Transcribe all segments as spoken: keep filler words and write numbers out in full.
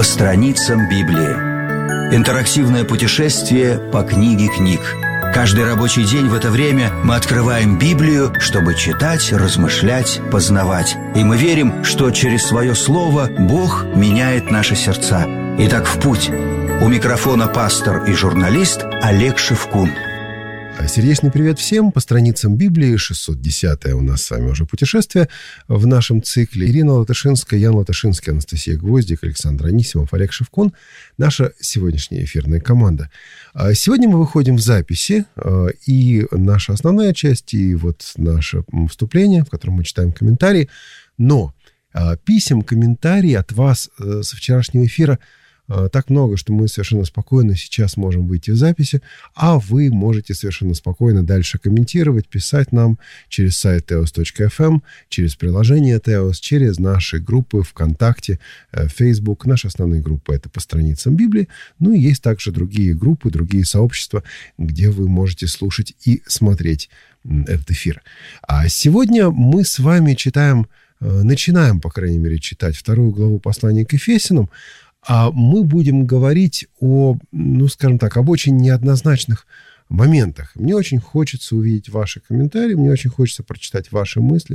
По страницам Библии. Интерактивное путешествие по книге книг. Каждый рабочий день в это время мы открываем Библию, чтобы читать, размышлять, познавать. И мы верим, что через свое слово Бог меняет наши сердца. Итак, в путь. У микрофона пастор и журналист Олег Шевкун. Сердечный привет всем. По страницам Библии, шестьсот десятое у нас с вами уже путешествие в нашем цикле. Ирина Латышинская, Ян Латышинский, Анастасия Гвоздик, Александр Анисимов, Олег Шевкун. Наша сегодняшняя эфирная команда. Сегодня мы выходим в записи, и наша основная часть, и вот наше вступление, в котором мы читаем комментарии. Но писем, комментарий от вас со вчерашнего эфира так много, что мы совершенно спокойно сейчас можем выйти в записи, а вы можете совершенно спокойно дальше комментировать, писать нам через сайт теос точка эф эм, через приложение Теос, через наши группы ВКонтакте, Facebook. Наши основные группы — это по страницам Библии. Ну и есть также другие группы, другие сообщества, где вы можете слушать и смотреть этот эфир. А сегодня мы с вами читаем, начинаем, по крайней мере, читать вторую главу послания к Ефесянам. А мы будем говорить о, ну, скажем так, об очень неоднозначных моментах. Мне очень хочется увидеть ваши комментарии, мне очень хочется прочитать ваши мысли,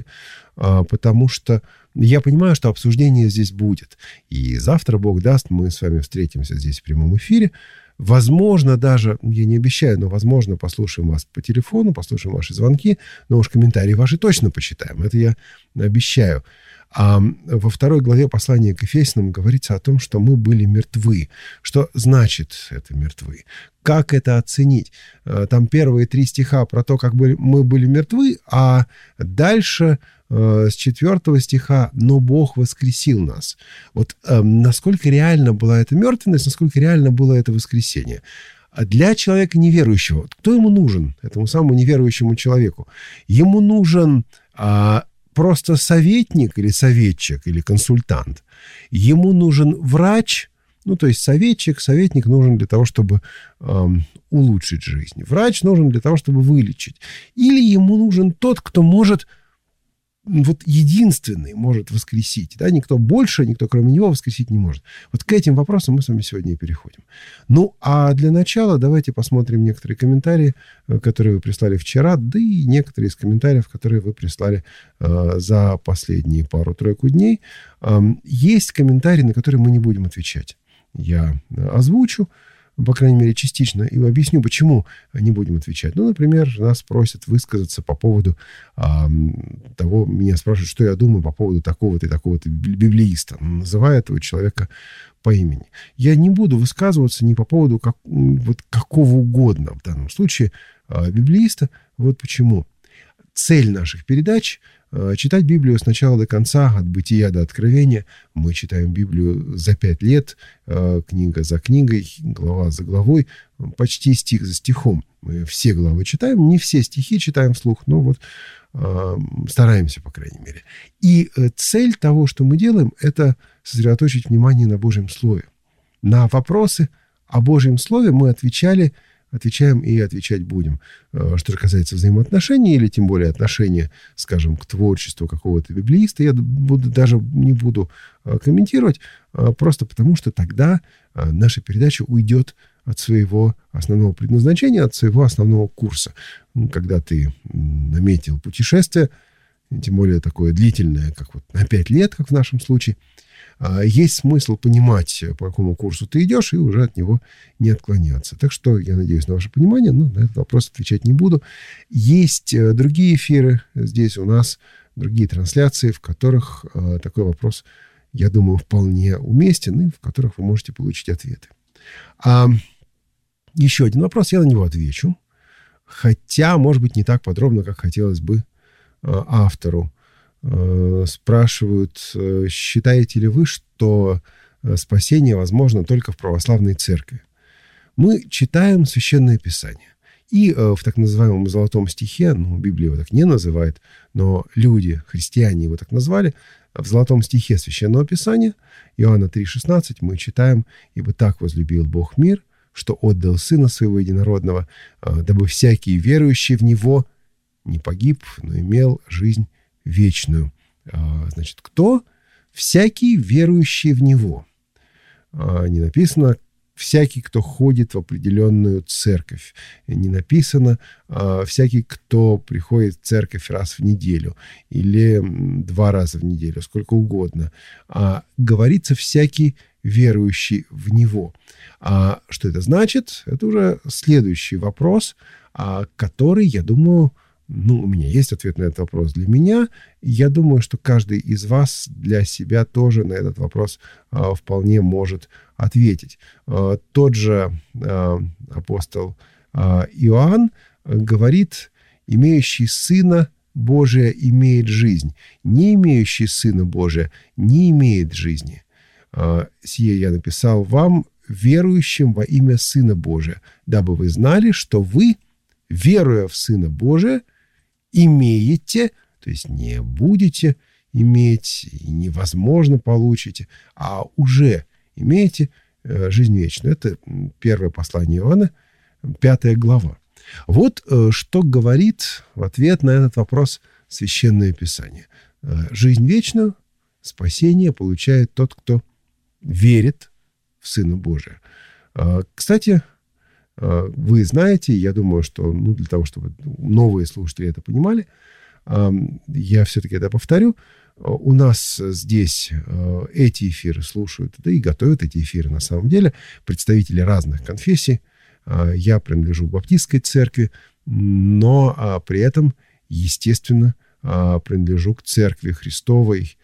потому что я понимаю, что обсуждение здесь будет. И завтра, Бог даст, мы с вами встретимся здесь в прямом эфире. Возможно, даже, я не обещаю, но, возможно, послушаем вас по телефону, послушаем ваши звонки, но уж комментарии ваши точно почитаем. Это я обещаю. А во второй главе послания к Ефесянам говорится о том, что мы были мертвы. Что значит это мертвы? Как это оценить? Там первые три стиха про то, как мы были мертвы, а дальше с четвертого стиха «но Бог воскресил нас». Вот насколько реально была эта мертвенность, насколько реально было это воскресение? Для человека неверующего, кто ему нужен, этому самому неверующему человеку? Ему нужен просто советник или советчик, или консультант. Ему нужен врач, ну, то есть советчик, советник нужен для того, чтобы эм, улучшить жизнь. Врач нужен для того, чтобы вылечить. Или ему нужен тот, кто может, вот единственный может воскресить. Да? Никто больше, никто кроме него воскресить не может. Вот к этим вопросам мы с вами сегодня и переходим. Ну, а для начала давайте посмотрим некоторые комментарии, которые вы прислали вчера, да и некоторые из комментариев, которые вы прислали э, за последние пару-тройку дней. Э, есть комментарии, на которые мы не будем отвечать. Я озвучу, по крайней мере, частично, и объясню, почему не будем отвечать. Ну, например, нас просят высказаться по поводу а, того, меня спрашивают, что я думаю по поводу такого-то и такого-то библеиста, называя этого человека по имени. Я не буду высказываться ни по поводу как, вот, какого угодно в данном случае а, библеиста. Вот почему. Цель наших передач — читать Библию с начала до конца, от Бытия до Откровения. Мы читаем Библию за пять лет, книга за книгой, глава за главой, почти стих за стихом. Мы все главы читаем, не все стихи читаем вслух, но вот стараемся, по крайней мере. И цель того, что мы делаем, это сосредоточить внимание на Божьем Слове. На вопросы о Божьем Слове мы отвечали Отвечаем и отвечать будем. Что же касается взаимоотношений, или тем более отношения, скажем, к творчеству какого-то библеиста, я буду, даже не буду комментировать, просто потому что тогда наша передача уйдет от своего основного предназначения, от своего основного курса. Когда ты наметил путешествие, тем более такое длительное, как вот на пять лет, как в нашем случае, есть смысл понимать, по какому курсу ты идешь, и уже от него не отклоняться. Так что я надеюсь на ваше понимание, но на этот вопрос отвечать не буду. Есть другие эфиры здесь у нас, другие трансляции, в которых такой вопрос, я думаю, вполне уместен, и в которых вы можете получить ответы. А еще один вопрос, я на него отвечу, хотя, может быть, не так подробно, как хотелось бы автору. Спрашивают, считаете ли вы, что спасение возможно только в православной церкви? Мы читаем Священное Писание. И в так называемом золотом стихе, ну, Библия его так не называет, но люди, христиане его так назвали, в золотом стихе Священного Писания, Иоанна три шестнадцать, мы читаем: «Ибо так возлюбил Бог мир, что отдал Сына Своего Единородного, дабы всякий верующий в Него не погиб, но имел жизнь вечную». Значит, кто? Всякий верующий в Него. не написано «всякий, кто ходит в определенную церковь». Не написано «всякий, кто приходит в церковь раз в неделю» или два раза в неделю, сколько угодно. А говорится «всякий верующий в Него». А что это значит? Это уже следующий вопрос, который, я думаю, ну, у меня есть ответ на этот вопрос для меня. Я думаю, что каждый из вас для себя тоже на этот вопрос а, вполне может ответить. А, тот же а, апостол а, Иоанн говорит: «Имеющий Сына Божия имеет жизнь, не имеющий Сына Божия не имеет жизни. А, сие я написал вам, верующим во имя Сына Божия, дабы вы знали, что вы, веруя в Сына Божия, имеете, то есть не будете иметь и невозможно получите, а уже имеете э, жизнь вечную». Это первое послание Иоанна, пятая глава. Вот э, что говорит в ответ на этот вопрос Священное Писание. Э, жизнь вечную, спасение получает тот, кто верит в Сына Божия. Э, кстати, вы знаете, я думаю, что ну, для того, чтобы новые слушатели это понимали, я все-таки это повторю. У нас здесь эти эфиры слушают, да и готовят эти эфиры на самом деле представители разных конфессий. Я принадлежу к баптистской церкви, но при этом, естественно, принадлежу к церкви Христовой,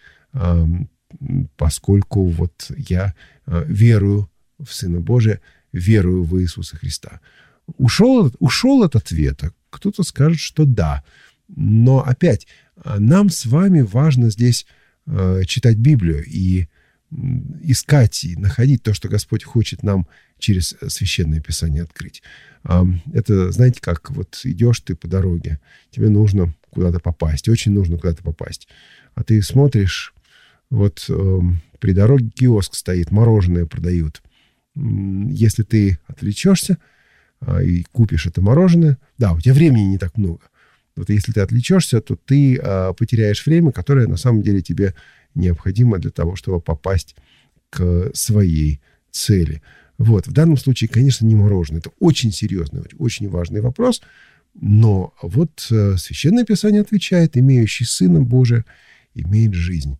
поскольку вот я верую в Сына Божия, верую в Иисуса Христа. Ушел, ушел от ответа. Кто-то скажет, что да. Но опять, нам с вами важно здесь э, читать Библию и искать и находить то, что Господь хочет нам через Священное Писание открыть. Э, это, знаете, как вот идешь ты по дороге, тебе нужно куда-то попасть, очень нужно куда-то попасть. А ты смотришь, вот э, при дороге киоск стоит, мороженое продают. Если ты отвлечешься а, и купишь это мороженое, да, у тебя времени не так много. Вот если ты отвлечешься, то ты а, потеряешь время, которое на самом деле тебе необходимо для того, чтобы попасть к своей цели. Вот. В данном случае, конечно, не мороженое. Это очень серьезный, очень важный вопрос. Но вот а, Священное Писание отвечает: «Имеющий Сына Божия имеет жизнь».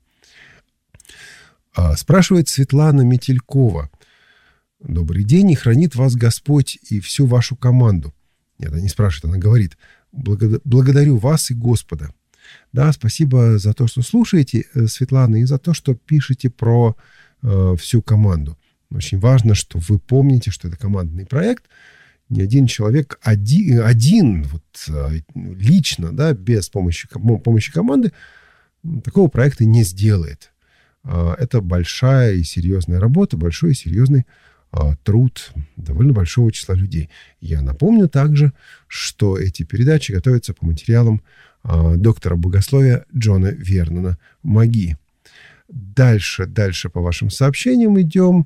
А, спрашивает Светлана Метелькова: «Добрый день, и хранит вас Господь и всю вашу команду». Нет, она не спрашивает, она говорит: «Благодарю вас и Господа». Да, спасибо за то, что слушаете, Светлана, и за то, что пишете про э, всю команду. Очень важно, что вы помните, что это командный проект. Ни один человек один, один вот, лично, да, без помощи, помощи команды такого проекта не сделает. Это большая и серьезная работа, большой и серьезный труд довольно большого числа людей. Я напомню также, что эти передачи готовятся по материалам а, доктора богословия Джона Вернона Маги. Дальше, дальше по вашим сообщениям идем.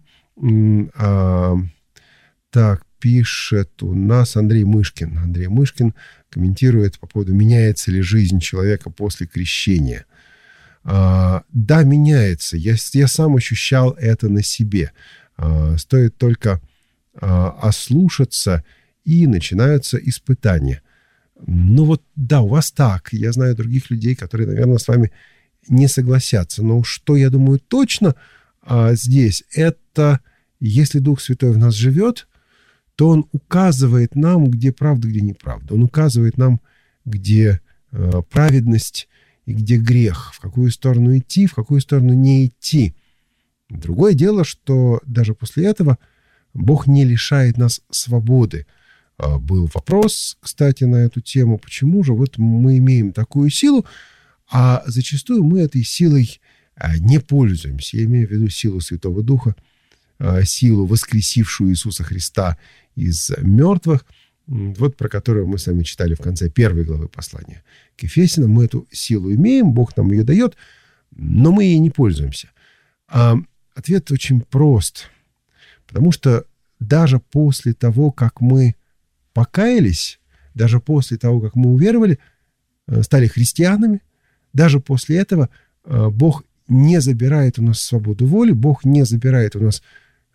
А, так, пишет у нас Андрей Мышкин. Андрей Мышкин комментирует по поводу, меняется ли жизнь человека после крещения. А, да, меняется. Я, я сам ощущал это на себе. Стоит только ослушаться, и начинаются испытания. Ну вот, да, у вас так. Я знаю других людей, которые, наверное, с вами не согласятся. Но что я думаю точно а, здесь, это если Дух Святой в нас живет, то Он указывает нам, где правда, где неправда. Он указывает нам, где а, праведность и где грех, в какую сторону идти, в какую сторону не идти. Другое дело, что даже после этого Бог не лишает нас свободы. Был вопрос, кстати, на эту тему, почему же вот мы имеем такую силу, а зачастую мы этой силой не пользуемся. Я имею в виду силу Святого Духа, силу, воскресившую Иисуса Христа из мертвых, вот про которую мы с вами читали в конце первой главы послания к Ефесянам. Мы эту силу имеем, Бог нам ее дает, но мы ей не пользуемся. Ответ очень прост, потому что даже после того, как мы покаялись, даже после того, как мы уверовали, стали христианами, даже после этого Бог не забирает у нас свободу воли, Бог не забирает у нас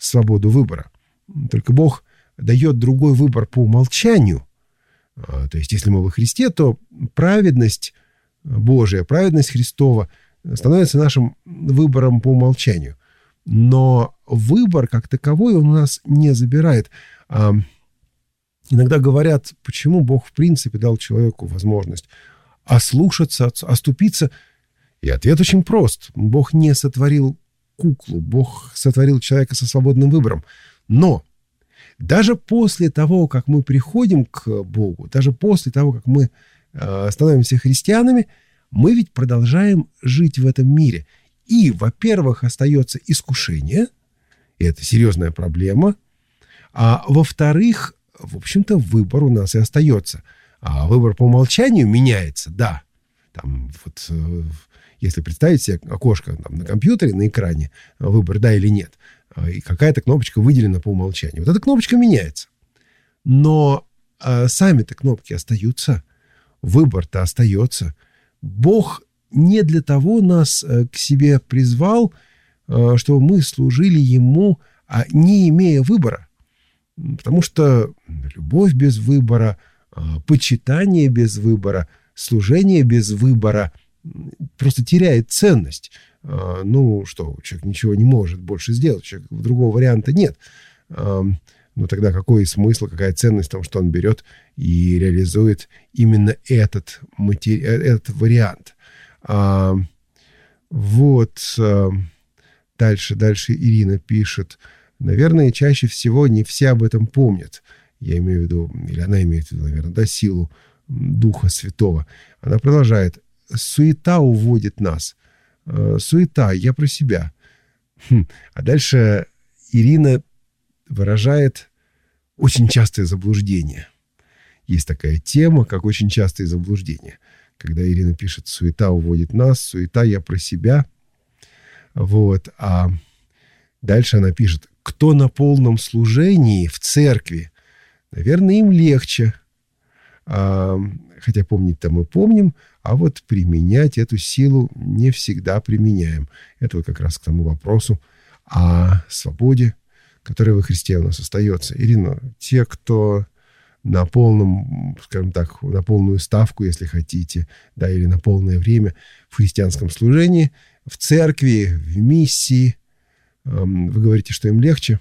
свободу выбора. Только Бог дает другой выбор по умолчанию. То есть, если мы во Христе, то праведность Божия, праведность Христова становится нашим выбором по умолчанию. Но выбор как таковой он у нас не забирает. Иногда говорят, почему Бог в принципе дал человеку возможность ослушаться, оступиться. И ответ очень прост. Бог не сотворил куклу, Бог сотворил человека со свободным выбором. Но даже после того, как мы приходим к Богу, даже после того, как мы э, становимся христианами, мы ведь продолжаем жить в этом мире. И, во-первых, остается искушение, и это серьезная проблема, а во-вторых, в общем-то, выбор у нас и остается. А выбор по умолчанию меняется, да. Там вот, э, если представить себе окошко там, на компьютере, на экране, выбор да или нет, и какая-то кнопочка выделена по умолчанию. Вот эта кнопочка меняется. Но э, сами-то кнопки остаются, выбор-то остается. Бог не для того нас э, к себе призвал, э, чтобы мы служили Ему, а не имея выбора. Потому что любовь без выбора, э, почитание без выбора, служение без выбора просто теряет ценность. Ну, что, человек ничего не может больше сделать, человек, другого варианта нет. Ну, тогда какой смысл, какая ценность в том, что он берет и реализует именно этот, матери... этот вариант? Вот. Дальше, дальше Ирина пишет. Наверное, чаще всего не все об этом помнят. Я имею в виду, или она имеет в виду, наверное, да, силу Духа Святого. Она продолжает. Суета уводит нас. Суета, я про себя. Хм. А дальше Ирина выражает очень частое заблуждение. Есть такая тема, как очень частые заблуждения. Когда Ирина пишет «суета уводит нас», «суета, я про себя». Вот. А дальше она пишет «кто на полном служении в церкви, наверное, им легче». А, хотя помнить-то мы помним, а вот применять эту силу не всегда применяем. Это вот как раз к тому вопросу о свободе, которая во Христе у нас остается. Ирина, те, кто на полном, скажем так, на полную ставку, если хотите, да, или на полное время в христианском служении, в церкви, в миссии, вы говорите, что им легче.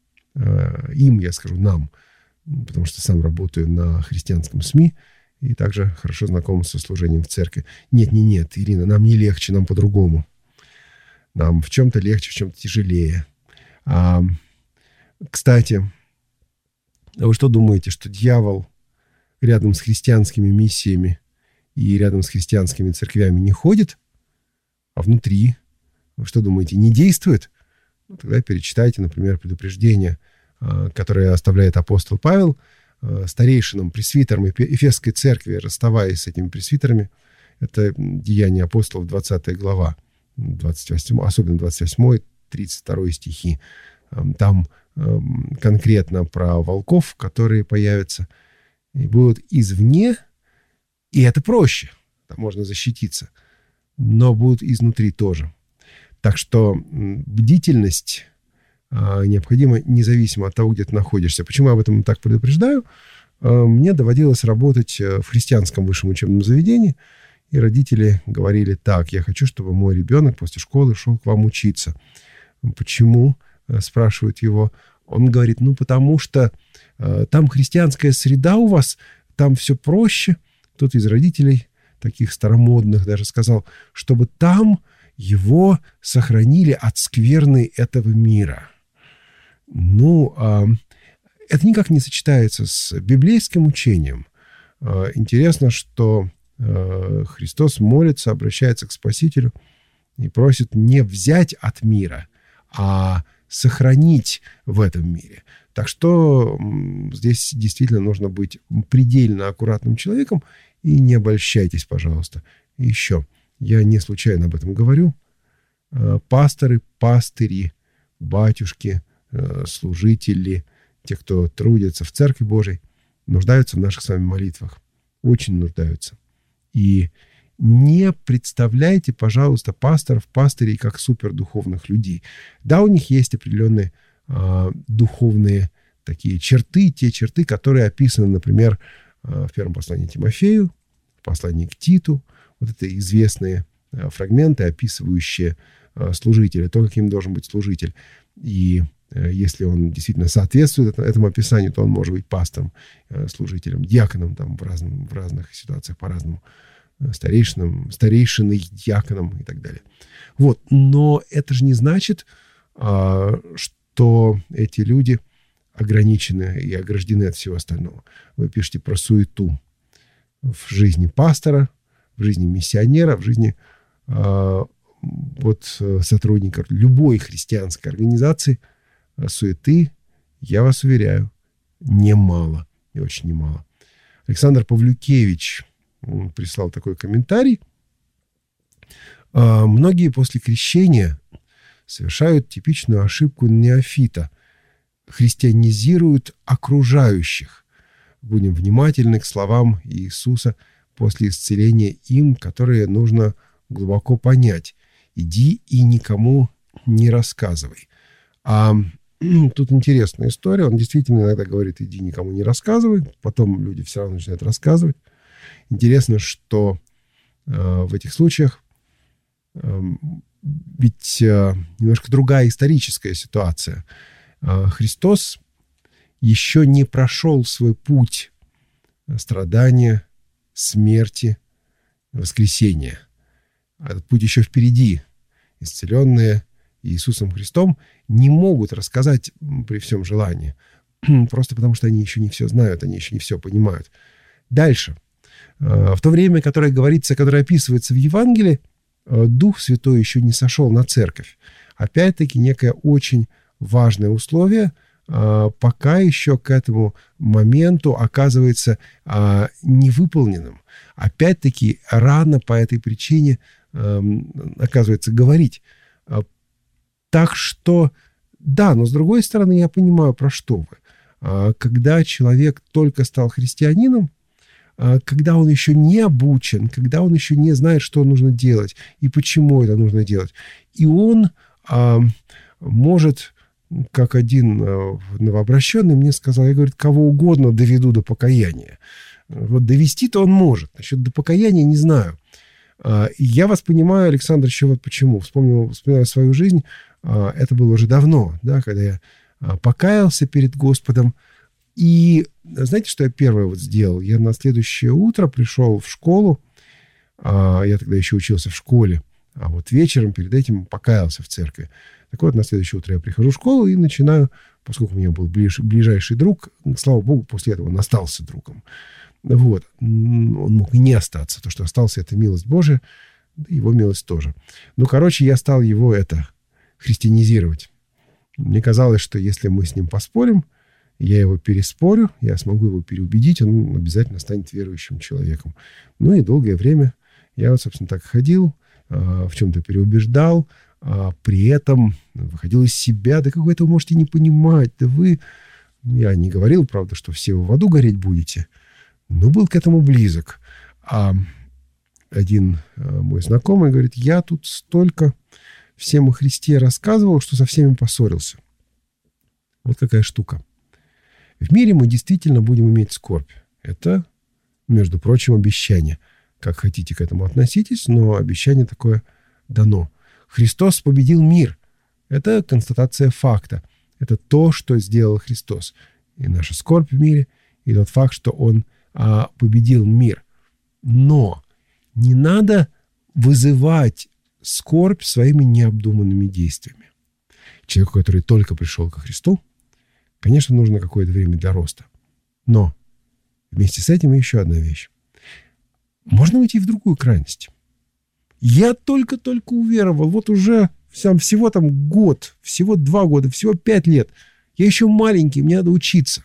Им, я скажу, нам, потому что сам работаю на христианском СМИ и также хорошо знаком со служением в церкви. Нет, не нет, Ирина, нам не легче, нам по-другому. Нам в чем-то легче, в чем-то тяжелее. А, кстати, а вы что думаете, что дьявол рядом с христианскими миссиями и рядом с христианскими церквями не ходит, а внутри, вы что думаете, не действует? Ну, тогда перечитайте, например, предупреждение, которое оставляет апостол Павел старейшинам, пресвитерам Эфесской церкви, расставаясь с этими пресвитерами. Это Деяния апостолов, двадцатая глава, двадцать восемь, особенно двадцать восьмой, тридцать второй стихи. Там конкретно про волков, которые появятся и будут извне, и это проще, там можно защититься, но будут изнутри тоже. Так что бдительность необходимо независимо от того, где ты находишься. Почему я об этом так предупреждаю? Мне доводилось работать в христианском высшем учебном заведении, и родители говорили так: я хочу, чтобы мой ребенок после школы шел к вам учиться. Почему? Спрашивают его. Он говорит, ну, потому что там христианская среда у вас, там все проще. Кто-то из родителей, таких старомодных, даже сказал, чтобы там его сохранили от скверны этого мира. Ну, это никак не сочетается с библейским учением. Интересно, что Христос молится, обращается к Спасителю и просит не взять от мира, а сохранить в этом мире. Так что здесь действительно нужно быть предельно аккуратным человеком, и не обольщайтесь, пожалуйста. И еще, я не случайно об этом говорю. Пасторы, пастыри, батюшки, служители, те, кто трудится в Церкви Божией, нуждаются в наших с вами молитвах. Очень нуждаются. И не представляйте, пожалуйста, пасторов, пастырей как супердуховных людей. Да, у них есть определенные а, духовные такие черты, те черты, которые описаны, например, а, в первом послании Тимофею, в послании к Титу. Вот это известные а, фрагменты, описывающие а, служителя, то, каким должен быть служитель. И а, если он действительно соответствует этому описанию, то он может быть пастором, а, служителем, диаконом там, в, разном, в разных ситуациях по-разному. Старейшином, старейшиной, диаконом и так далее. Вот. Но это же не значит, а, что эти люди ограничены и ограждены от всего остального. Вы пишете про суету в жизни пастора, в жизни миссионера, в жизни а, вот, сотрудника любой христианской организации. Суеты, я вас уверяю, немало. И очень немало. Александр Павлюкевич прислал такой комментарий. Многие после крещения совершают типичную ошибку неофита. Христианизируют окружающих. Будем внимательны к словам Иисуса после исцеления им, которые нужно глубоко понять. Иди и никому не рассказывай. А тут интересная история. Он действительно иногда говорит, иди никому не рассказывай. Потом люди все равно начинают рассказывать. Интересно, что э, в этих случаях э, ведь э, немножко другая историческая ситуация. Э, Христос еще не прошел свой путь страдания, смерти, воскресения. Этот путь еще впереди. Исцеленные Иисусом Христом не могут рассказать при всем желании. Просто потому, что они еще не все знают, они еще не все понимают. Дальше. В то время, которое говорится, которое описывается в Евангелии, Дух Святой еще не сошел на церковь. Опять-таки, некое очень важное условие, пока еще к этому моменту оказывается невыполненным. Опять-таки, рано по этой причине оказывается говорить. Так что, да, но с другой стороны, я понимаю, про что вы. Когда человек только стал христианином, когда он еще не обучен, когда он еще не знает, что нужно делать и почему это нужно делать. И он а, может, как один а, новообращенный мне сказал, я, говорит, кого угодно доведу до покаяния. Вот довести-то он может. Насчет до покаяния не знаю. А, и я вас понимаю, Александр, еще вот почему. Вспомнил, вспоминаю свою жизнь. А, это было уже давно, да, когда я а, покаялся перед Господом. И знаете, что я первое вот сделал? Я на следующее утро пришел в школу, а, я тогда еще учился в школе, а вот вечером перед этим покаялся в церкви. Так вот, на следующее утро я прихожу в школу и начинаю, поскольку у меня был ближ, ближайший друг, слава богу, после этого он остался другом. Вот. Он мог и не остаться. То, что остался, это милость Божия, его милость тоже. Ну, короче, я стал его это христианизировать. Мне казалось, что если мы с ним поспорим, я его переспорю, я смогу его переубедить, он обязательно станет верующим человеком. Ну и долгое время я вот, собственно, так ходил, в чем-то переубеждал, при этом выходил из себя. Да как вы это можете не понимать? Да вы... Я не говорил, правда, что все вы в аду гореть будете, но был к этому близок. А один мой знакомый говорит, я тут столько всем о Христе рассказывал, что со всеми поссорился. Вот какая штука. В мире мы действительно будем иметь скорбь. Это, между прочим, обещание. Как хотите к этому относитесь, но обещание такое дано. Христос победил мир. Это констатация факта. Это то, что сделал Христос. И наша скорбь в мире, и тот факт, что Он а, победил мир. Но не надо вызывать скорбь своими необдуманными действиями. Человеку, который только пришел ко Христу, конечно, нужно какое-то время для роста. Но вместе с этим еще одна вещь. Можно уйти в другую крайность. Я только-только уверовал. Вот уже сам всего там год, всего два года, всего пять лет. Я еще маленький, мне надо учиться.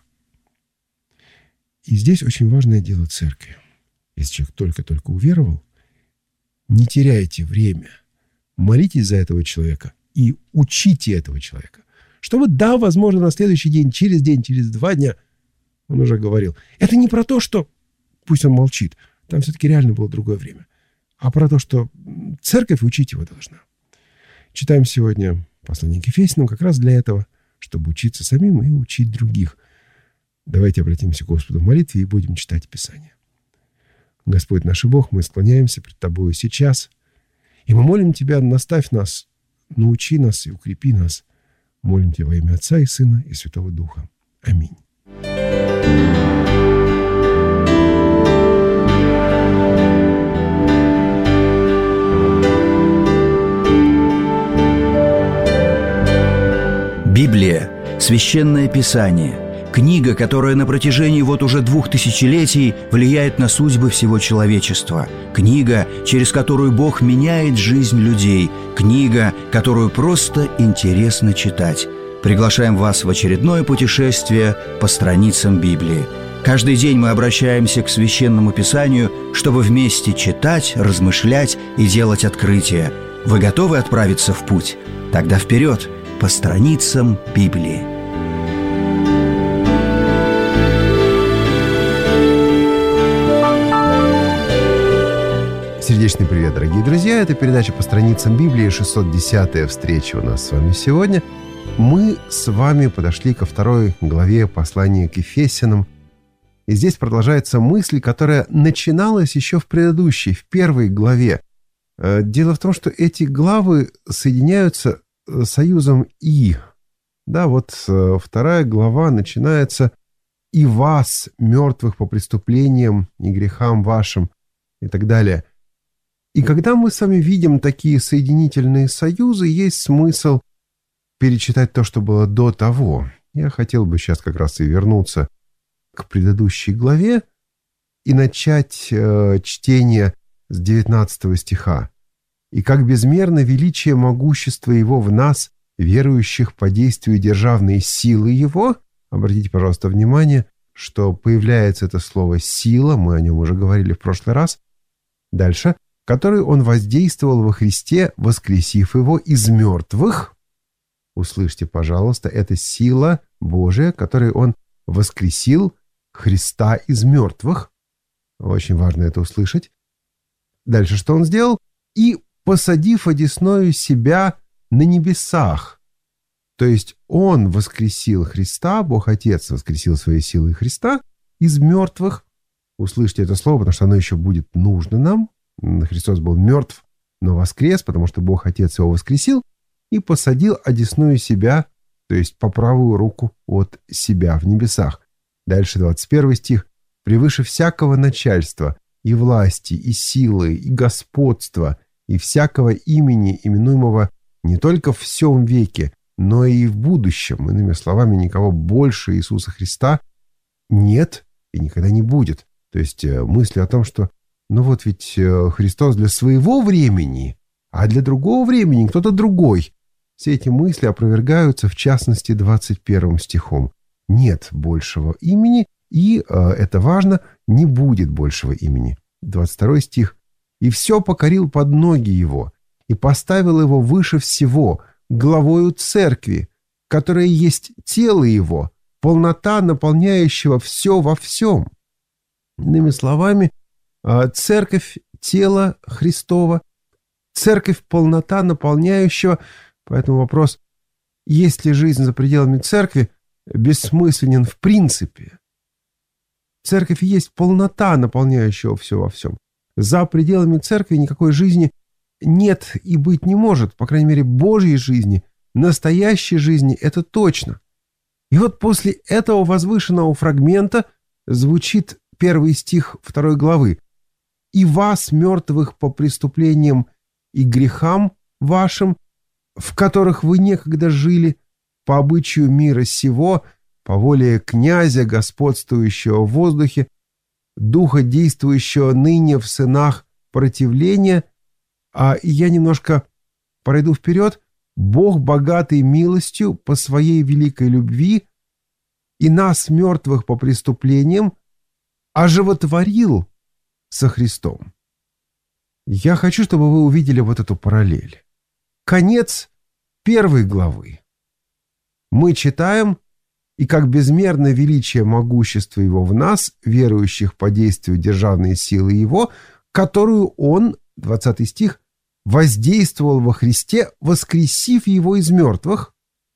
И здесь очень важное дело церкви. Если человек только-только уверовал, не теряйте время. Молитесь за этого человека и учите этого человека. Чтобы, да, возможно, на следующий день, через день, через два дня, он уже говорил. Это не про то, что пусть он молчит. Там все-таки реально было другое время. А про то, что церковь учить его должна. Читаем сегодня послание к Ефесянам как раз для этого. чтобы учиться самим и учить других. Давайте обратимся к Господу в молитве и будем читать Писание. Господь наш Бог, мы склоняемся пред Тобою сейчас, и мы молим Тебя, наставь нас, научи нас и укрепи нас. Молим Тебя во имя Отца и Сына и Святого Духа. Аминь. Библия – Священное Писание, книга, которая на протяжении вот уже двух тысячелетий влияет на судьбы всего человечества, книга, через которую Бог меняет жизнь людей, книга, которую просто интересно читать. Приглашаем вас в очередное путешествие по страницам Библии. Каждый день мы обращаемся к Священному Писанию, чтобы вместе читать, размышлять и делать открытия. Вы готовы отправиться в путь? Тогда вперед! По страницам Библии. Сердечный привет, дорогие друзья! Это передача «По страницам Библии», шестьсот десятая встреча у нас с вами сегодня. Мы с вами подошли ко второй главе послания к Ефесянам. И здесь продолжается мысль, которая начиналась еще в предыдущей, в первой главе. Дело в том, что эти главы соединяются союзом «и». Да, вот вторая глава начинается «и вас, мертвых по преступлениям и грехам вашим» и так далее. И когда мы с вами видим такие соединительные союзы, есть смысл перечитать то, что было до того. Я хотел бы сейчас как раз и вернуться к предыдущей главе и начать э, чтение с девятнадцатого стиха. «И как безмерно величие могущества Его в нас, верующих по действию державной силы Его». Обратите, пожалуйста, внимание, что появляется это слово «сила», мы о нем уже говорили в прошлый раз. Дальше. «Который Он воздействовал во Христе, воскресив Его из мертвых». Услышьте, пожалуйста, это сила Божия, которой Он воскресил Христа из мертвых. Очень важно это услышать. Дальше что Он сделал? «И посадив одесною себя на небесах». То есть Он воскресил Христа, Бог Отец воскресил своей силой Христа из мертвых. Услышьте это слово, потому что оно еще будет нужно нам. Христос был мертв, но воскрес, потому что Бог Отец Его воскресил и посадил одесную себя, то есть по правую руку от себя в небесах. Дальше двадцать первый стих. «Превыше всякого начальства и власти, и силы, и господства, и всякого имени, именуемого не только в всем веке, но и в будущем». Иными словами, никого больше Иисуса Христа нет и никогда не будет. То есть мысли о том, что ну вот ведь Христос для своего времени, а для другого времени кто-то другой. Все эти мысли опровергаются, в частности, двадцать первым стихом. Нет большего имени, и, это важно, не будет большего имени. двадцать второй стих. «И все покорил под ноги Его, и поставил Его выше всего, главою церкви, которая есть тело Его, полнота наполняющего все во всем». Иными словами, церковь – тело Христова, церковь – полнота наполняющего. Поэтому вопрос, есть ли жизнь за пределами церкви, бессмысленен в принципе. Церковь есть полнота наполняющего все во всем. За пределами церкви никакой жизни нет и быть не может, по крайней мере, Божьей жизни, настоящей жизни, это точно. И вот после этого возвышенного фрагмента звучит первый стих второй главы. «И вас, мертвых по преступлениям и грехам вашим, в которых вы некогда жили, по обычаю мира сего, по воле князя, господствующего в воздухе, духа, действующего ныне в сынах противления». А я немножко пройду вперед. «Бог, богатый милостью по своей великой любви, и нас, мертвых по преступлениям, оживотворил со Христом». Я хочу, чтобы вы увидели вот эту параллель. Конец первой главы. Мы читаем: «И как безмерно величие могущества Его в нас, верующих по действию державной силы Его, которую Он, двадцатый стих, воздействовал во Христе, воскресив Его из мертвых,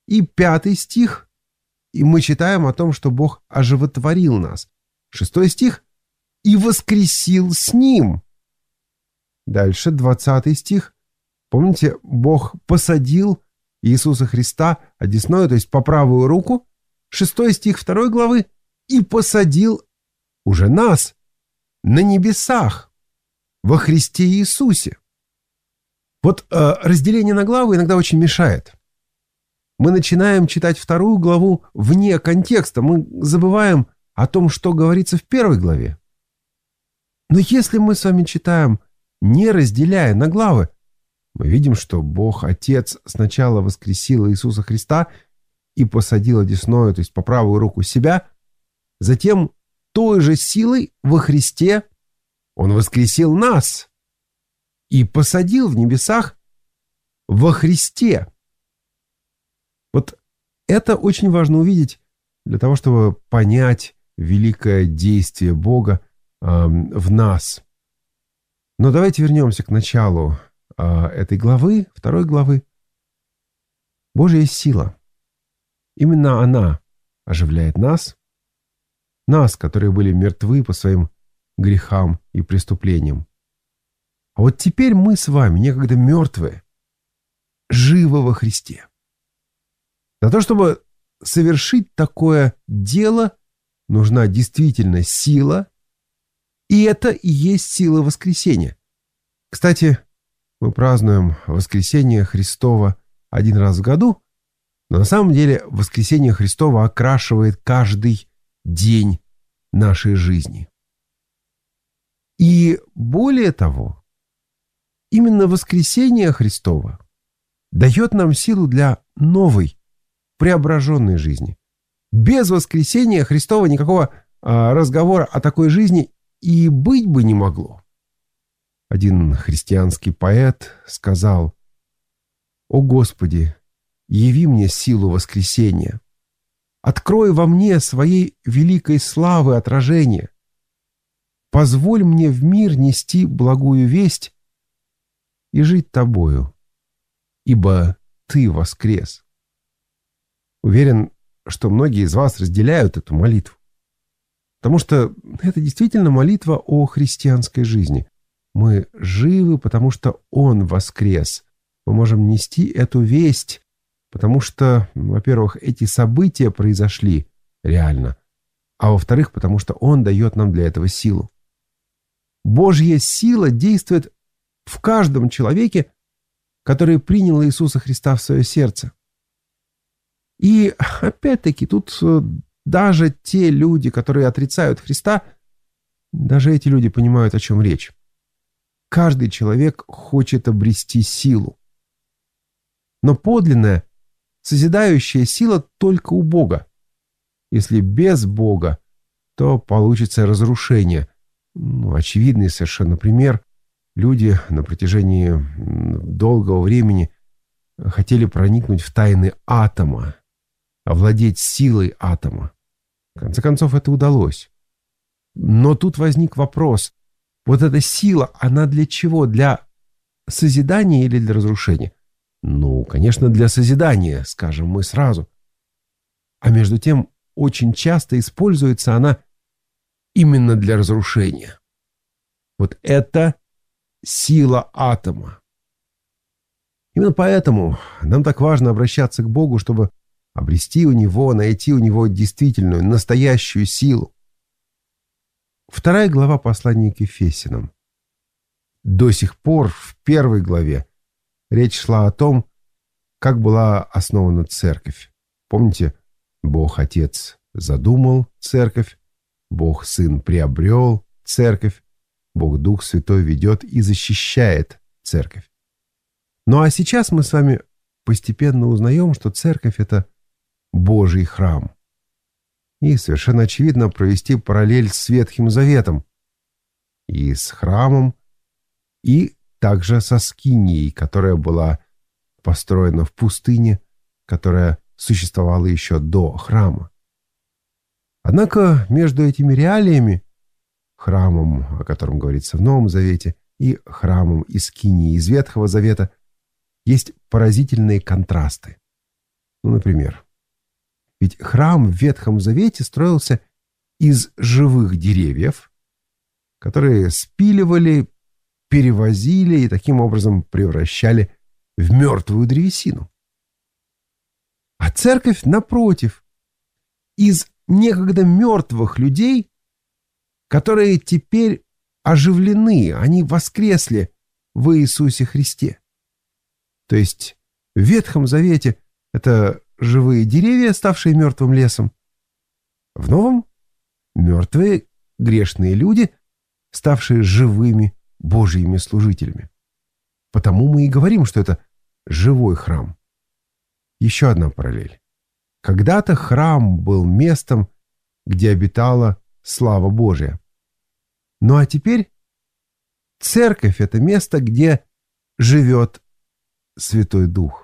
И пятый стих, и мы читаем о том, что Бог оживотворил нас. Шестой стих, и воскресил с Ним. Дальше двадцатый стих. Помните, Бог посадил Иисуса Христа одесную, то есть по правую руку. Шестой стих второй главы. И посадил уже нас на небесах во Христе Иисусе. Вот э, разделение на главы иногда очень мешает. Мы начинаем читать вторую главу вне контекста. Мы забываем о том, что говорится в первой главе. Но если мы с вами читаем, не разделяя на главы, мы видим, что Бог Отец сначала воскресил Иисуса Христа и посадил одесную, то есть по правую руку себя, затем той же силой во Христе Он воскресил нас и посадил в небесах во Христе. Вот это очень важно увидеть для того, чтобы понять великое действие Бога э, в нас. Но давайте вернемся к началу э, этой главы, второй главы. Божья сила. Именно она оживляет нас, нас, которые были мертвы по своим грехам и преступлениям. А вот теперь мы с вами, некогда мертвые, живы во Христе. Для того, чтобы совершить такое дело, нужна действительно сила, и это и есть сила воскресения. Кстати, мы празднуем воскресение Христово один раз в году, но на самом деле воскресение Христово окрашивает каждый день нашей жизни. И более того, именно воскресение Христово дает нам силу для новой, преображенной жизни. Без воскресения Христова никакого а, разговора о такой жизни и быть бы не могло. Один христианский поэт сказал: «О Господи, яви мне силу воскресения, открой во мне своей великой славы отражение, позволь мне в мир нести благую весть и жить Тобою, ибо Ты воскрес». Уверен, что многие из вас разделяют эту молитву, потому что это действительно молитва о христианской жизни. Мы живы, потому что Он воскрес. Мы можем нести эту весть, потому что, во-первых, эти события произошли реально, а во-вторых, потому что Он дает нам для этого силу. Божья сила действует в каждом человеке, который принял Иисуса Христа в свое сердце. И опять-таки тут даже те люди, которые отрицают Христа, даже эти люди понимают, о чем речь. Каждый человек хочет обрести силу. Но подлинная, созидающая сила только у Бога. Если без Бога, то получится разрушение. Ну, очевидный совершенно пример. Люди на протяжении долгого времени хотели проникнуть в тайны атома, овладеть силой атома. В конце концов, это удалось. Но тут возник вопрос. Вот эта сила, она для чего? Для созидания или для разрушения? Ну, конечно, для созидания, скажем мы сразу. А между тем, очень часто используется она именно для разрушения. Вот это сила атома. Именно поэтому нам так важно обращаться к Богу, чтобы обрести у Него, найти у Него действительную, настоящую силу. Вторая глава послания к Ефесянам. До сих пор в первой главе речь шла о том, как была основана церковь. Помните, Бог Отец задумал церковь, Бог Сын приобрел церковь, Бог Дух Святой ведет и защищает церковь. Ну а сейчас мы с вами постепенно узнаем, что церковь — это Божий храм. И совершенно очевидно провести параллель с Ветхим Заветом. И с храмом, и также со скинией, которая была построена в пустыне, которая существовала еще до храма. Однако между этими реалиями, храмом, о котором говорится в Новом Завете, и храмом и скинией из Ветхого Завета, есть поразительные контрасты. Ну, например, ведь храм в Ветхом Завете строился из живых деревьев, которые спиливали, перевозили и таким образом превращали в мертвую древесину. А церковь, напротив, из некогда мертвых людей, которые теперь оживлены, они воскресли в Иисусе Христе. То есть в Ветхом Завете это живые деревья, ставшие мертвым лесом. В Новом — мертвые грешные люди, ставшие живыми Божьими служителями. Потому мы и говорим, что это живой храм. Еще одна параллель. Когда-то храм был местом, где обитала слава Божия. Ну а теперь церковь — это место, где живет Святой Дух.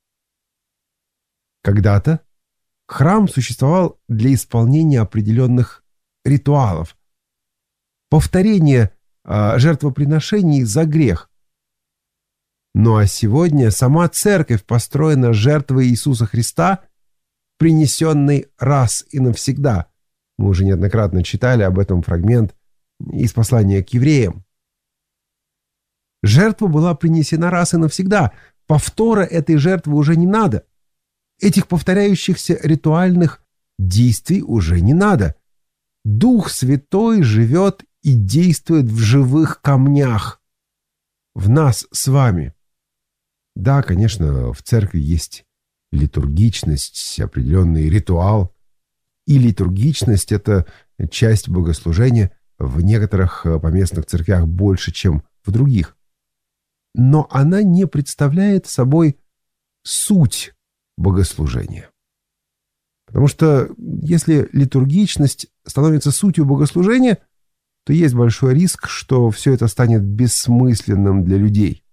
Когда-то храм существовал для исполнения определенных ритуалов, повторения э, жертвоприношений за грех. Ну а сегодня сама церковь построена жертвой Иисуса Христа, принесенной раз и навсегда. Мы уже неоднократно читали об этом фрагмент из послания к евреям. Жертва была принесена раз и навсегда. Повтора этой жертвы уже не надо. Этих повторяющихся ритуальных действий уже не надо. Дух Святой живет и действует в живых камнях, в нас с вами. Да, конечно, в церкви есть литургичность, определенный ритуал. И литургичность — это часть богослужения в некоторых поместных церквях больше, чем в других. Но она не представляет собой суть богослужения. Потому что если литургичность становится сутью богослужения, то есть большой риск, что все это станет бессмысленным для людей.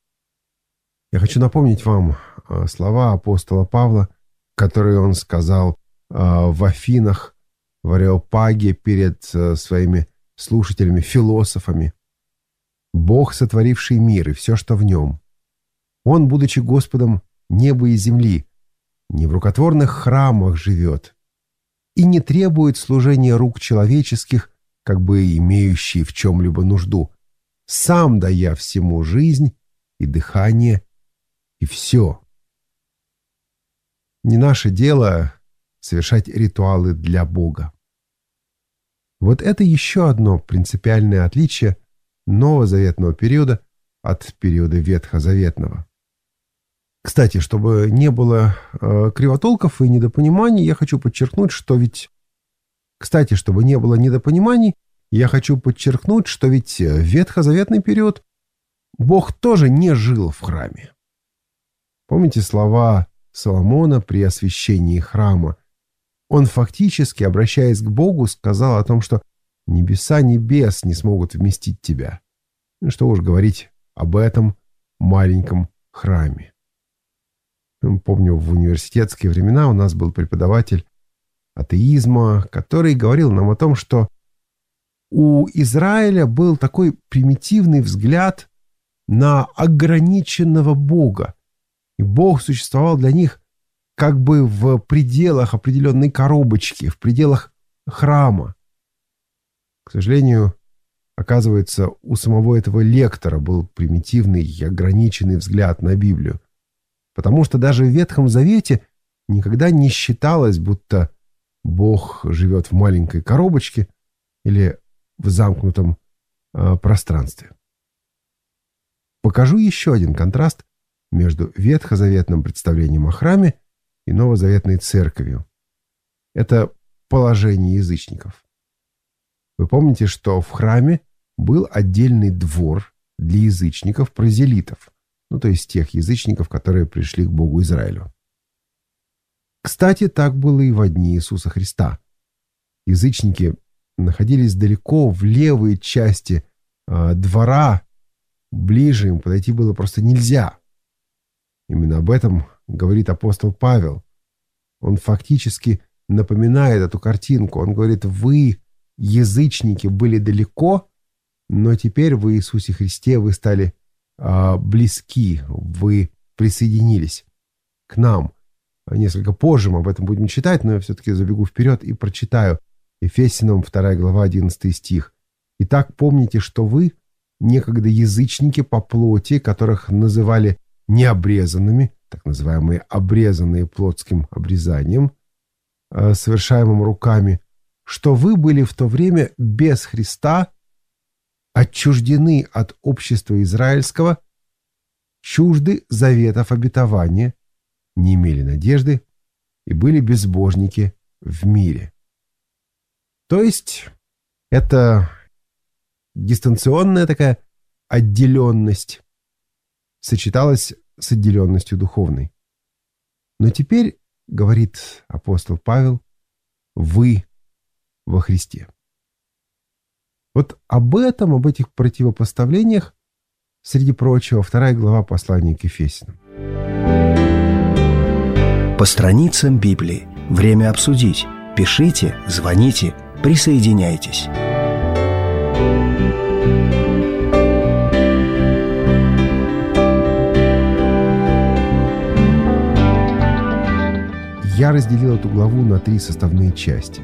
Я хочу напомнить вам слова апостола Павла, которые он сказал в Афинах, в Ареопаге перед своими слушателями-философами. «Бог, сотворивший мир и все, что в нем, Он, будучи Господом неба и земли, не в рукотворных храмах живет и не требует служения рук человеческих, как бы имеющий в чем-либо нужду, сам дая всему жизнь и дыхание, и все». Не наше дело совершать ритуалы для Бога. Вот это еще одно принципиальное отличие новозаветного периода от периода ветхозаветного. Кстати, чтобы не было э, кривотолков и недопониманий, я хочу подчеркнуть, что ведь... Кстати, чтобы не было недопониманий, я хочу подчеркнуть, что ведь в ветхозаветный период Бог тоже не жил в храме. Помните слова Соломона при освящении храма? Он фактически, обращаясь к Богу, сказал о том, что небеса небес не смогут вместить тебя. Ну, что уж говорить об этом маленьком храме. Помню, в университетские времена у нас был преподаватель атеизма, который говорил нам о том, что у Израиля был такой примитивный взгляд на ограниченного Бога. И Бог существовал для них как бы в пределах определенной коробочки, в пределах храма. К сожалению, оказывается, у самого этого лектора был примитивный и ограниченный взгляд на Библию. Потому что даже в Ветхом Завете никогда не считалось, будто Бог живет в маленькой коробочке или в замкнутом э, пространстве. Покажу еще один контраст между ветхозаветным представлением о храме и новозаветной церковью. Это положение язычников. Вы помните, что в храме был отдельный двор для язычников, прозелитов, ну то есть тех язычников, которые пришли к Богу Израилю. Кстати, так было и во дни Иисуса Христа. Язычники находились далеко в левой части э, двора, ближе им подойти было просто нельзя. Именно об этом говорит апостол Павел. Он фактически напоминает эту картинку. Он говорит: вы, язычники, были далеко, но теперь в Иисусе Христе вы стали э, близки, вы присоединились к нам. Несколько позже мы об этом будем читать, но я все-таки забегу вперед и прочитаю. Ефесянам вторая глава, одиннадцатый стих. «Итак, помните, что вы, некогда язычники по плоти, которых называли необрезанными, так называемые обрезанные плотским обрезанием, совершаемым руками, что вы были в то время без Христа, отчуждены от общества израильского, чужды заветов обетования, не имели надежды и были безбожники в мире». То есть это дистанционная такая отделенность сочеталась с отделенностью духовной. Но теперь, говорит апостол Павел, вы во Христе. Вот об этом, об этих противопоставлениях, среди прочего, вторая глава послания к Ефесянам. По страницам Библии. Время обсудить. Пишите, звоните, присоединяйтесь. Я разделил эту главу на три составные части.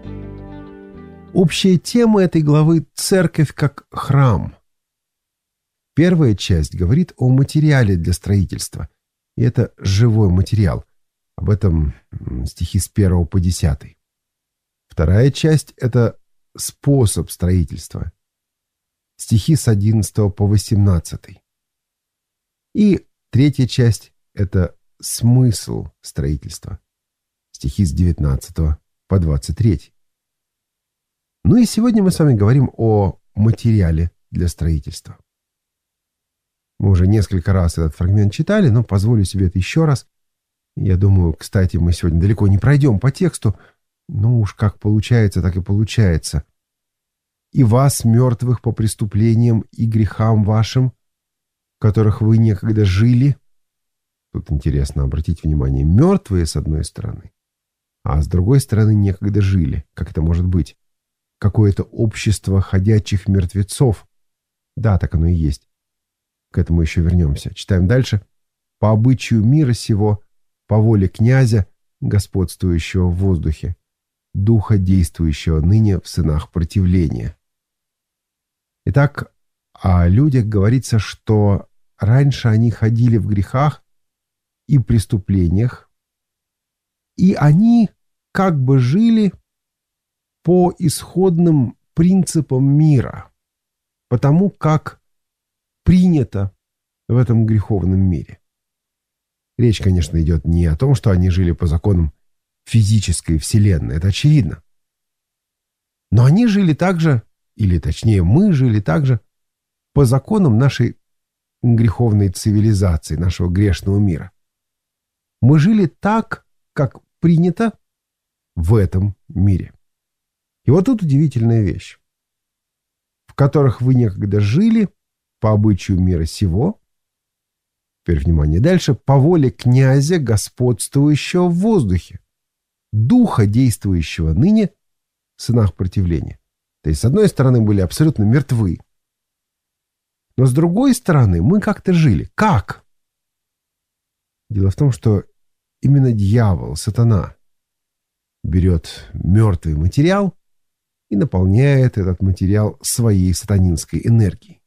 Общая тема этой главы – церковь как храм. Первая часть говорит о материале для строительства. И это живой материал. Об этом стихи с первого по десятый. Вторая часть – это способ строительства. Стихи с одиннадцатого по восемнадцатый. И третья часть – это смысл строительства. Стихи с девятнадцатого по двадцать третий. Ну и сегодня мы с вами говорим о материале для строительства. Мы уже несколько раз этот фрагмент читали, но позволю себе это еще раз. Я думаю, кстати, мы сегодня далеко не пройдем по тексту, но уж как получается, так и получается. «И вас, мертвых по преступлениям и грехам вашим, в которых вы некогда жили». Тут интересно обратить внимание, мертвые с одной стороны, а с другой стороны некогда жили. Как это может быть? Какое-то общество ходячих мертвецов. Да, так оно и есть. К этому еще вернемся. Читаем дальше. «По обычаю мира сего, по воле князя, господствующего в воздухе, духа, действующего ныне в сынах противления». Итак, о людях говорится, что раньше они ходили в грехах и преступлениях, и они как бы жили по исходным принципам мира, потому как принято в этом греховном мире. Речь, конечно, идет не о том, что они жили по законам физической вселенной, это очевидно. Но они жили также, или точнее мы жили также, по законам нашей греховной цивилизации, нашего грешного мира. Мы жили так, как принято в этом мире. И вот тут удивительная вещь. В которых вы некогда жили по обычаю мира сего. Теперь внимание дальше. По воле князя, господствующего в воздухе, духа, действующего ныне в сынах противления. То есть, с одной стороны, были абсолютно мертвы. Но с другой стороны, мы как-то жили. Как? Дело в том, что именно дьявол, сатана, берет мертвый материал и наполняет этот материал своей сатанинской энергией.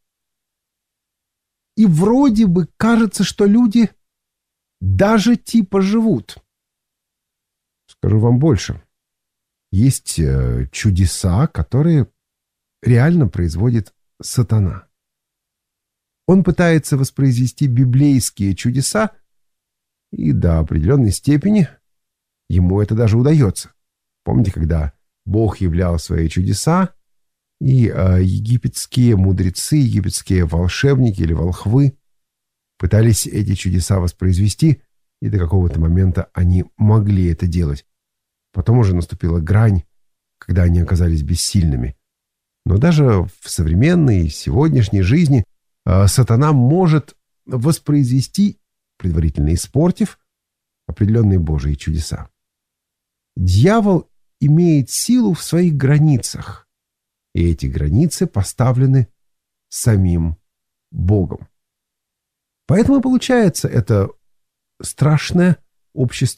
И вроде бы кажется, что люди даже типа живут. Скажу вам больше. Есть чудеса, которые реально производит сатана. Он пытается воспроизвести библейские чудеса, и до определенной степени ему это даже удается. Помните, когда Бог являл свои чудеса, и э, египетские мудрецы, египетские волшебники или волхвы пытались эти чудеса воспроизвести, и до какого-то момента они могли это делать. Потом уже наступила грань, когда они оказались бессильными. Но даже в современной, сегодняшней жизни э, сатана может воспроизвести, предварительно испортив, определенные Божьи чудеса. Дьявол имеет силу в своих границах, и эти границы поставлены самим Богом. Поэтому получается это страшное общество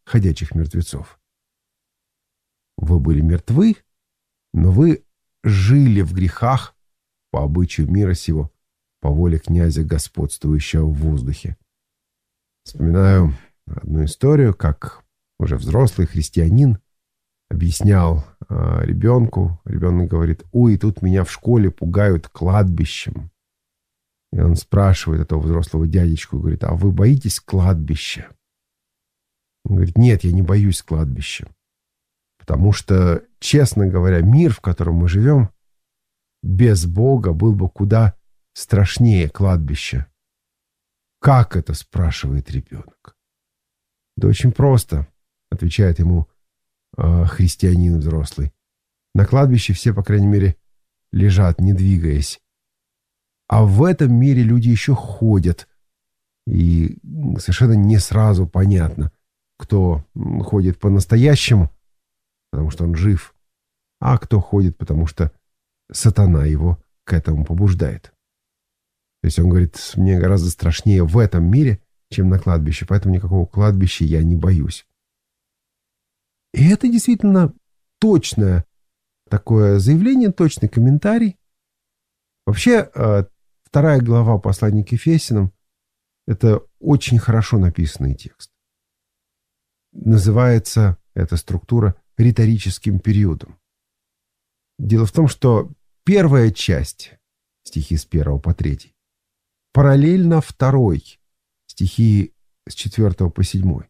ходячих мертвецов. Вы были мертвы, но вы жили в грехах по обычаю мира сего, по воле князя, господствующего в воздухе. Вспоминаю одну историю, как уже взрослый христианин объяснял э, ребенку. Ребенок говорит: «Ой, тут меня в школе пугают кладбищем». И он спрашивает этого взрослого дядечку, говорит: «А вы боитесь кладбища?» Он говорит: «Нет, я не боюсь кладбища. Потому что, честно говоря, мир, в котором мы живем, без Бога был бы куда страшнее кладбища». «Как это?» — спрашивает ребенок. «Да очень просто», — отвечает ему э, христианин взрослый. «На кладбище все, по крайней мере, лежат, не двигаясь. А в этом мире люди еще ходят. И совершенно не сразу понятно, кто ходит по-настоящему, потому что он жив, а кто ходит, потому что сатана его к этому побуждает». То есть он говорит: «Мне гораздо страшнее в этом мире, чем на кладбище, поэтому никакого кладбища я не боюсь». И это действительно точное такое заявление, точный комментарий. Вообще, вторая глава послания к Ефесянам — это очень хорошо написанный текст. Называется эта структура риторическим периодом. Дело в том, что первая часть, стихи с первого по третий, параллельно второй, стихи с четвертого по седьмой.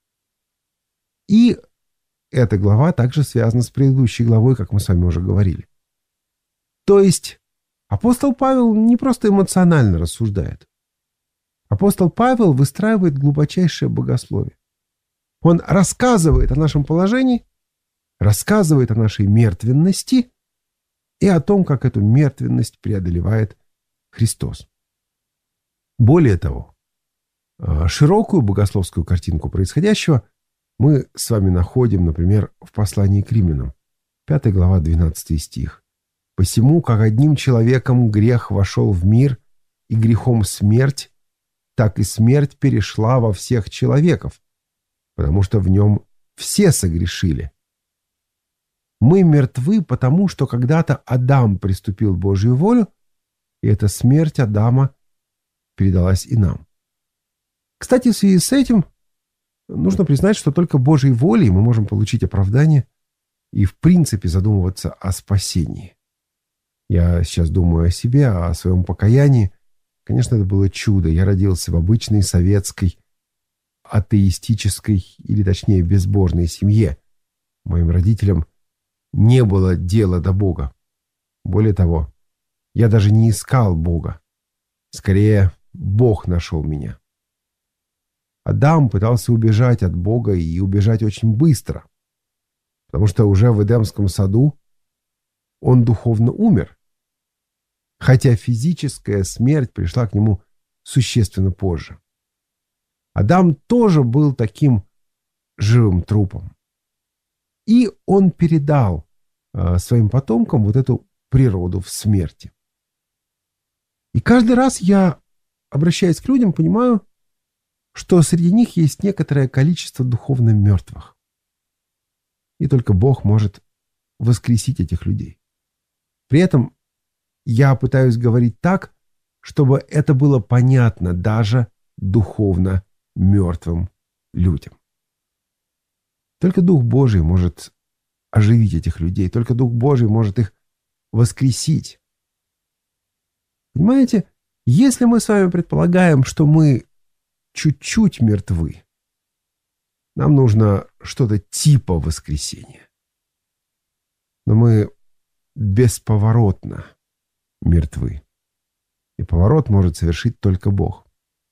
И эта глава также связана с предыдущей главой, как мы с вами уже говорили. То есть апостол Павел не просто эмоционально рассуждает. Апостол Павел выстраивает глубочайшее богословие. Он рассказывает о нашем положении, рассказывает о нашей мертвенности и о том, как эту мертвенность преодолевает Христос. Более того, широкую богословскую картинку происходящего мы с вами находим, например, в послании к римлянам, пятая глава, двенадцатый стих. «Посему, как одним человеком грех вошел в мир, и грехом смерть, так и смерть перешла во всех человеков, потому что в нем все согрешили. Мы мертвы, потому что когда-то Адам приступил в Божью волю, и эта смерть Адама передалась и нам». Кстати, в связи с этим нужно признать, что только Божьей волей мы можем получить оправдание и в принципе задумываться о спасении. Я сейчас думаю о себе, о своем покаянии. Конечно, это было чудо. Я родился в обычной советской, атеистической, или точнее безбожной семье. Моим родителям не было дела до Бога. Более того, я даже не искал Бога. Скорее, Бог нашел меня. Адам пытался убежать от Бога и убежать очень быстро, потому что уже в Эдемском саду он духовно умер, хотя физическая смерть пришла к нему существенно позже. Адам тоже был таким живым трупом. И он передал э, своим потомкам вот эту природу в смерти. И каждый раз я, обращаясь к людям, понимаю, что среди них есть некоторое количество духовно мертвых. И только Бог может воскресить этих людей. При этом я пытаюсь говорить так, чтобы это было понятно даже духовно мертвым людям. Только Дух Божий может оживить этих людей, только Дух Божий может их воскресить. Понимаете, если мы с вами предполагаем, что мы чуть-чуть мертвы, нам нужно что-то типа воскресения. Но мы бесповоротно мертвы. И поворот может совершить только Бог.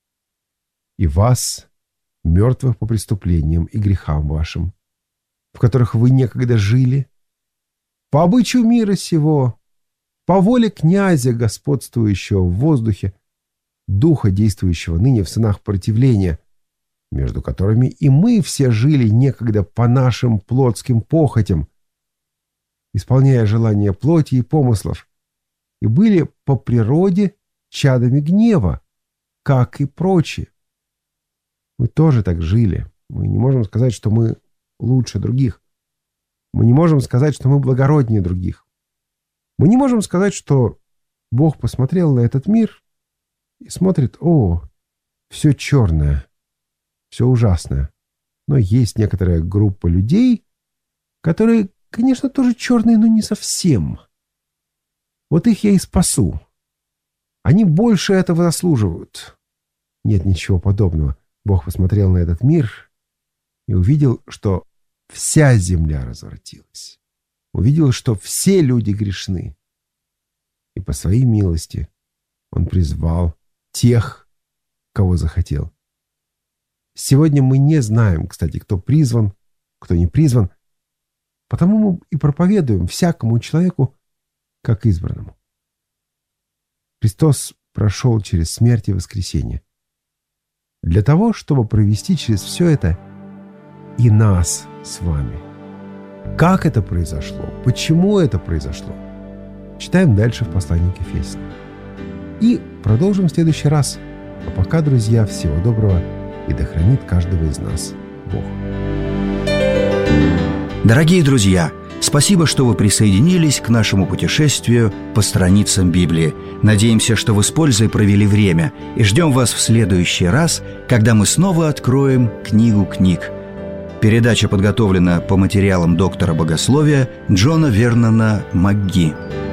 И вас, мертвых по преступлениям и грехам вашим, в которых вы некогда жили, по обычаю мира сего, по воле князя, господствующего в воздухе, духа, действующего ныне в сынах противления, между которыми и мы все жили некогда по нашим плотским похотям, исполняя желания плоти и помыслов, и были по природе чадами гнева, как и прочие. Мы тоже так жили, Мы не можем сказать, что мы лучше других. Мы не можем сказать, что мы благороднее других. Мы не можем сказать, что Бог посмотрел на этот мир и смотрит: о, все черное, все ужасное. Но есть некоторая группа людей, которые, конечно, тоже черные, но не совсем. Вот их я и спасу. Они больше этого заслуживают. Нет ничего подобного. Бог посмотрел на этот мир и увидел, что вся земля развратилась. Увидел, что все люди грешны. И по своей милости Он призвал тех, кого захотел. Сегодня мы не знаем, кстати, кто призван, кто не призван, потому мы и проповедуем всякому человеку как избранному. Христос прошел через смерть и воскресение для того, чтобы провести через все это и нас с вами. Как это произошло? Почему это произошло? Читаем дальше в послании к Ефесянам. И продолжим в следующий раз. А пока, друзья, всего доброго, и да хранит каждого из нас Бог. Дорогие друзья, спасибо, что вы присоединились к нашему путешествию по страницам Библии. Надеемся, что вы с пользой провели время, и ждем вас в следующий раз, когда мы снова откроем книгу книг. Передача подготовлена по материалам доктора богословия Джона Вернона МакГи.